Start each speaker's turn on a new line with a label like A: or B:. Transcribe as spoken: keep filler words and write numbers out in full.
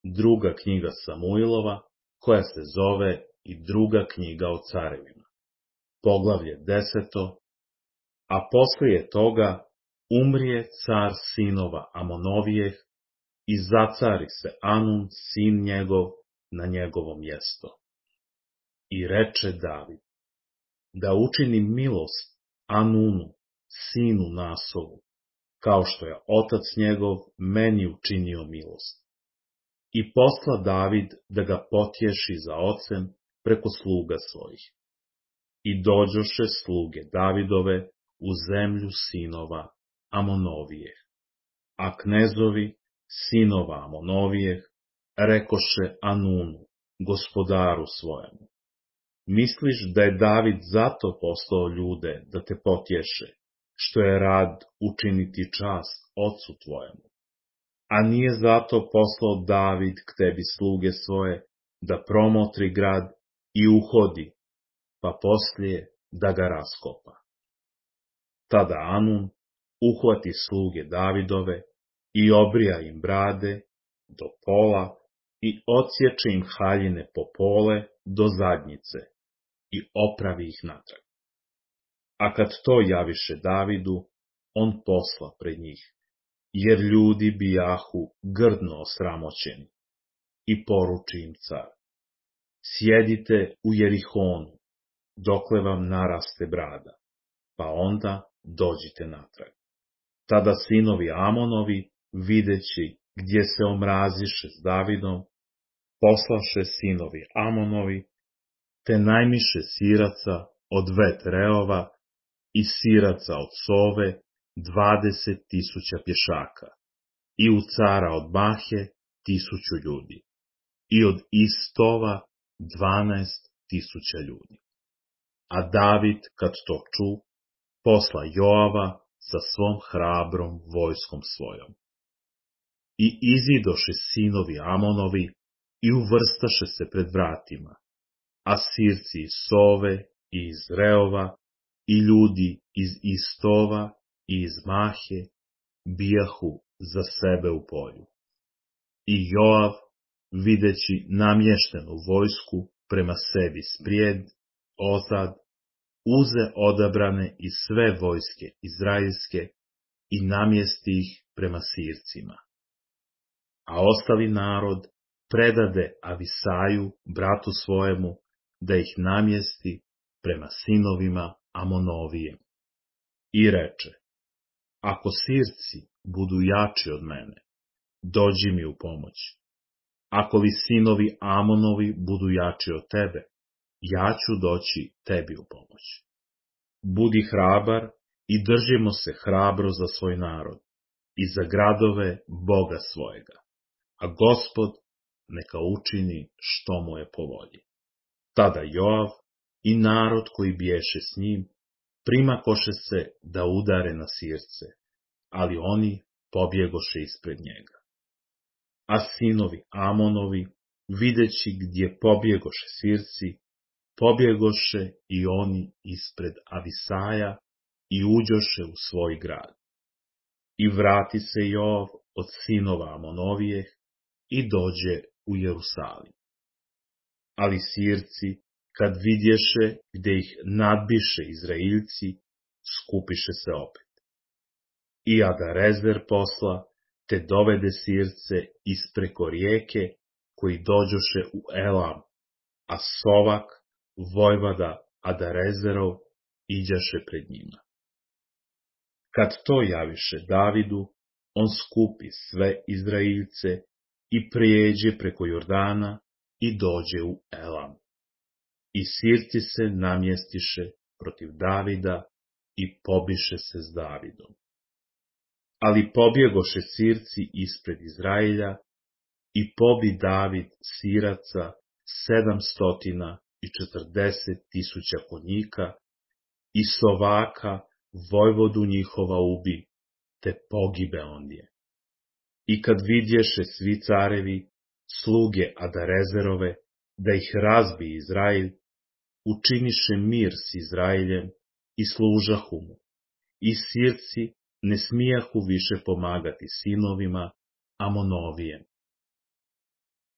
A: druga knjiga Samuilova, koja se zove i druga knjiga o carevima. Poglavlje deseto. A poslije toga umrije car sinova Amonovijeh i zacari se Anun, sin njegov, na njegovo mjesto. I reče David, da učinim milost Anunu, sinu Nasovu, kao što je otac njegov meni učinio milost. I posla David da ga potješi za ocem preko sluga svojih. I dođoše sluge Davidove u zemlju sinova Amonovijeh. A knezovi sinova Amonovijeh rekoše Anunu, gospodaru svojemu, misliš da je David zato poslao ljude da te potješe, što je rad učiniti čast ocu tvojemu? A nije zato poslao David k tebi sluge svoje, da promotri grad i uhodi, pa poslije da ga raskopa. Tada Anun uhvati sluge Davidove i obrija im brade do pola i odsječe im haljine po pole do zadnjice i opravi ih natrag. A kad to javiše Davidu, on posla pred njih, jer ljudi bijahu grdno osramoćeni, i poruči im car, sjedite u Jerihonu, dokle vam naraste brada, pa onda dođite natrag. Tada sinovi Amonovi, videći gdje se omraziše s Davidom, poslaše sinovi Amonovi, te najmiše siraca od Vet-Reova i siraca od Sove dvadeset tisuća pješaka, i u cara od Mahe tisuću ljudi, i od Istova dvanaest tisuća ljudi. A David, kad to ču, posla Joava sa svom hrabrom vojskom svojom. I izidoše sinovi Amonovi i uvrstaše se pred vratima, a sirci iz Sove i iz Reova i ljudi iz Istova i iz Mahe bijahu za sebe u polju. I Joav, videći namještenu vojsku prema sebi sprijed, ozad, uze odabrane i sve vojske izraelske i namjesti ih prema sircima. A ostali narod predade Avisaju, bratu svojemu, da ih namjesti prema sinovima Amonovijem. I reče, ako sirci budu jači od mene, dođi mi u pomoć. Ako li sinovi Amonovi budu jači od tebe, ja ću doći tebi u pomoć. Budi hrabar i držimo se hrabro za svoj narod i za gradove Boga svojega, a Gospod neka učini što mu je po volji. Tada Joav i narod koji biješe s njim primakoše se da udare na sirce, ali oni pobjegoše ispred njega. A sinovi Amonovi, videći gdje pobjegoše sirci, pobjegoše i oni ispred Avisaja i uđoše u svoj grad. I vrati se Joav od sinova Amonovijeh i dođe u Jerusalim. Ali sirci, kad vidješe gdje ih nadbiše Izraeljci, skupiše se opet. I Adarezer posla, te dovede sirce ispreko rijeke, koji dođoše u Elam, a Sovak, vojvoda Adarezerov, iđaše pred njima. Kad to javiše Davidu, on skupi sve Izraeljce i prijeđe preko Jordana i dođe u Elam. I sirci se namjestiše protiv Davida i pobiše se s Davidom. Ali pobjegoše sirci ispred Izraelja i pobi David siraca sedamstotina i četrdeset tisuća konjika i Sovaka vojvodu njihova ubi, te pogibe ondje. I kad vidješe svi carevi, sluge Adarezerove, da ih razbi Izrael, učiniše mir s Izraeljem i služahu mu, i sirci ne smijahu više pomagati sinovima Amonovijem,